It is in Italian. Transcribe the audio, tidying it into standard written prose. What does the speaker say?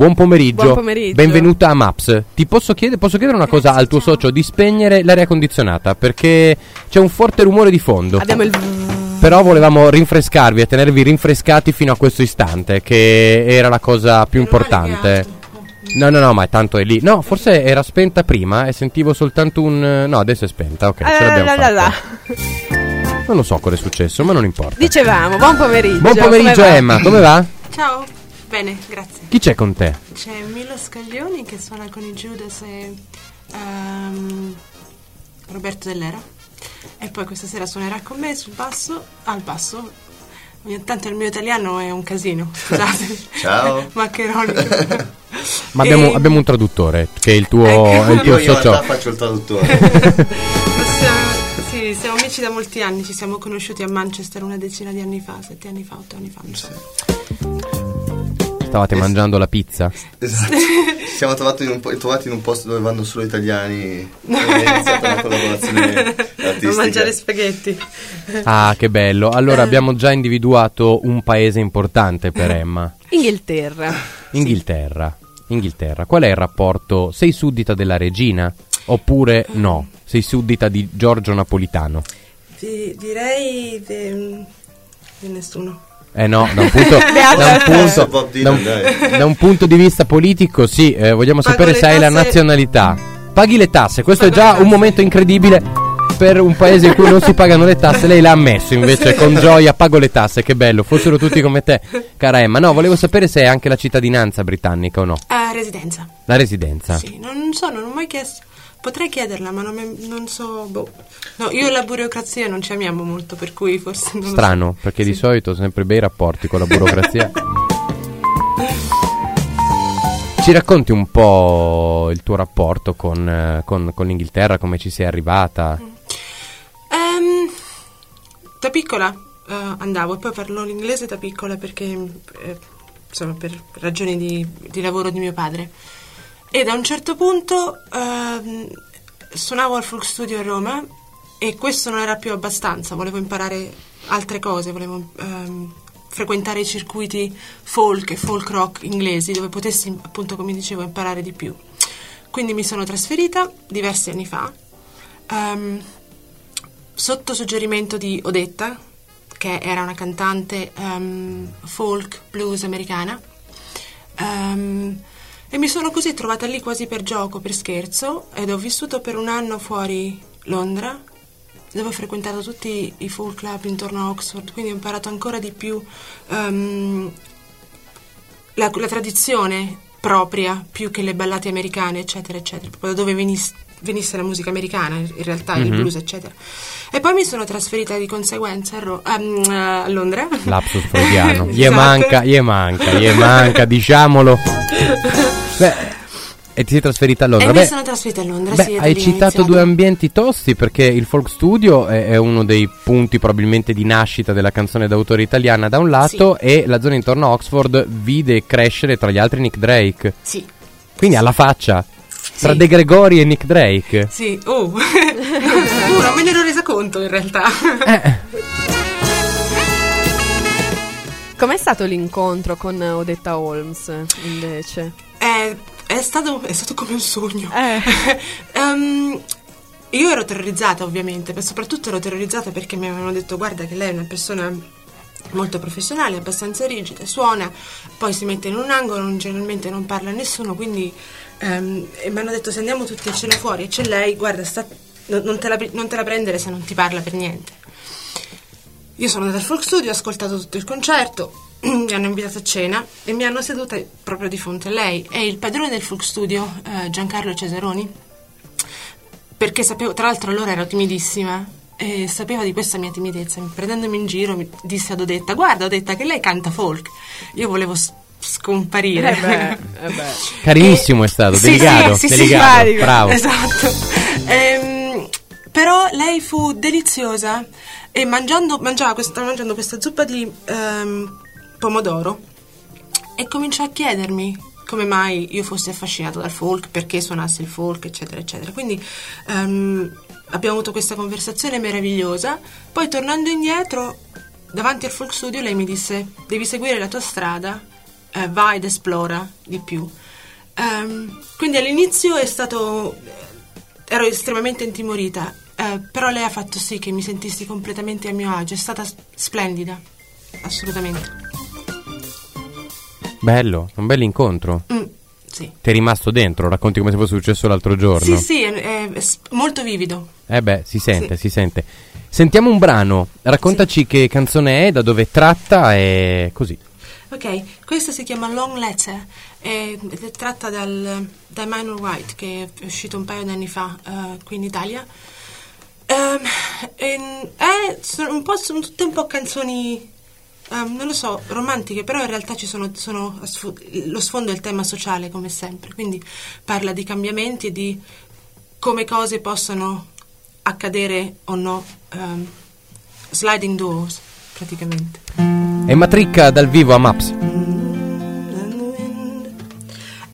buon pomeriggio. Buon pomeriggio. Benvenuta a Maps. Ti posso chiedere una cosa al tuo socio, di spegnere l'aria condizionata, perché c'è un forte rumore di fondo. Abbiamo il Però volevamo rinfrescarvi e tenervi rinfrescati fino a questo istante, che era la cosa più importante. No, ma tanto è lì. No, forse era spenta prima e sentivo soltanto un... No, adesso è spenta, ok, ce l'abbiamo fatta. Non lo so cosa è successo, ma non importa. Dicevamo, buon pomeriggio. Buon pomeriggio Emma, come va? Ciao, bene, grazie. Chi c'è con te? C'è Milo Scaglioni che suona con i Judas e Roberto Dell'Era. E poi questa sera suonerà con me sul basso, al basso. Ogni tanto il mio italiano è un casino, scusate. Ciao. Maccheroni. Ma abbiamo un traduttore, che è il tuo, Ecco. è il tuo Io in socio. realtà faccio il traduttore. Sì, siamo amici da molti anni, ci siamo conosciuti a Manchester una decina di anni fa, 7 anni fa, 8 anni fa, non so. Stavate mangiando la pizza? Esatto. Ci siamo trovati in un posto dove vanno solo italiani e è iniziata una collaborazione artistica. A mangiare spaghetti. Ah, che bello. Allora abbiamo già individuato un paese importante per Emma. Inghilterra. Inghilterra. Qual è il rapporto? Sei suddita della regina? Oppure no? Sei suddita di Giorgio Napolitano? Direi di nessuno. No, da un punto di vista politico sì, vogliamo sapere se hai la nazionalità. Paghi le tasse, questo è già un momento incredibile per un paese in cui non si pagano le tasse. Lei l'ha ammesso invece con gioia, pago le tasse, che bello, fossero tutti come te, cara Emma. No, volevo sapere se hai anche la cittadinanza britannica o no. Residenza. La residenza? Sì, non ho mai chiesto. Potrei chiederla, ma non so. No, io e la burocrazia non ci amiamo molto, per cui forse non Strano, lo so. perché sì. di solito sempre bei rapporti con la burocrazia. Ci racconti un po' il tuo rapporto con l'Inghilterra, come ci sei arrivata? Da piccola andavo, e poi parlo l'inglese da piccola perché insomma, per ragioni di lavoro di mio padre. E da un certo punto suonavo al Folk Studio a Roma e questo non era più abbastanza, volevo imparare altre cose, volevo frequentare i circuiti folk e folk rock inglesi dove potessi, appunto, come dicevo, imparare di più. Quindi mi sono trasferita diversi anni fa sotto suggerimento di Odetta, che era una cantante folk blues americana. E mi sono così trovata lì quasi per gioco, per scherzo, ed ho vissuto per un anno fuori Londra, dove ho frequentato tutti i folk club intorno a Oxford, quindi ho imparato ancora di più la tradizione propria, più che le ballate americane, eccetera, eccetera, proprio da dove venisse la musica americana, in realtà, il blues, eccetera. E poi mi sono trasferita di conseguenza a Londra. Lapsus freudiano. Gli Esatto. manca, diciamolo. Beh, e ti sei trasferita a Londra? Mi sono trasferita a Londra, sì. Hai citato due ambienti tosti, perché il Folk Studio è uno dei punti probabilmente di nascita della canzone d'autore italiana da un lato, sì, e la zona intorno a Oxford vide crescere tra gli altri Nick Drake. Sì. Quindi alla faccia. Tra Sì. De Gregori e Nick Drake. Sì, non me ne ero resa conto in realtà. Com'è stato l'incontro con Odetta Holmes, invece? È stato come un sogno. Io ero terrorizzata, ovviamente, ma soprattutto ero terrorizzata perché mi avevano detto: guarda che lei è una persona molto professionale, abbastanza rigida, suona, poi si mette in un angolo, generalmente non parla a nessuno, quindi e mi hanno detto: se andiamo tutti a cena fuori e c'è lei, guarda, non te la prendere se non ti parla per niente. Io sono andata al Folk Studio, ho ascoltato tutto il concerto, mi hanno invitato a cena e mi hanno seduta proprio di fronte a lei. E il padrone del Folk Studio, Giancarlo Cesaroni, perché sapevo, tra l'altro allora ero timidissima e sapeva di questa mia timidezza, prendendomi in giro mi disse ad Odetta: guarda Odetta che lei canta folk. Io volevo scomparire. Carinissimo è stato, delicato, delicato, bravo. Esatto. Però lei fu deliziosa e stava mangiando questa zuppa di pomodoro e cominciò a chiedermi come mai io fossi affascinato dal folk, perché suonassi il folk, eccetera, eccetera. Quindi abbiamo avuto questa conversazione meravigliosa. Poi, tornando indietro, davanti al Folk Studio, lei mi disse: devi seguire la tua strada va ed esplora di più. Quindi all'inizio ero estremamente intimorita, però lei ha fatto sì che mi sentissi completamente a mio agio. È stata splendida, assolutamente. Bello, un bel incontro. Sì. Ti è rimasto dentro, racconti come se fosse successo l'altro giorno. Sì, è molto vivido. Si sente, Sì. si sente. Sentiamo un brano, raccontaci che canzone è, da dove è tratta e così. Ok, questa si chiama Long Letter ed è tratta da Minor White, che è uscito un paio di anni fa qui in Italia. Sono tutte un po' canzoni, non lo so, romantiche, però in realtà lo sfondo è il tema sociale, come sempre. Quindi parla di cambiamenti e di come cose possono accadere o no, sliding doors praticamente. È Matricca dal vivo a Maps.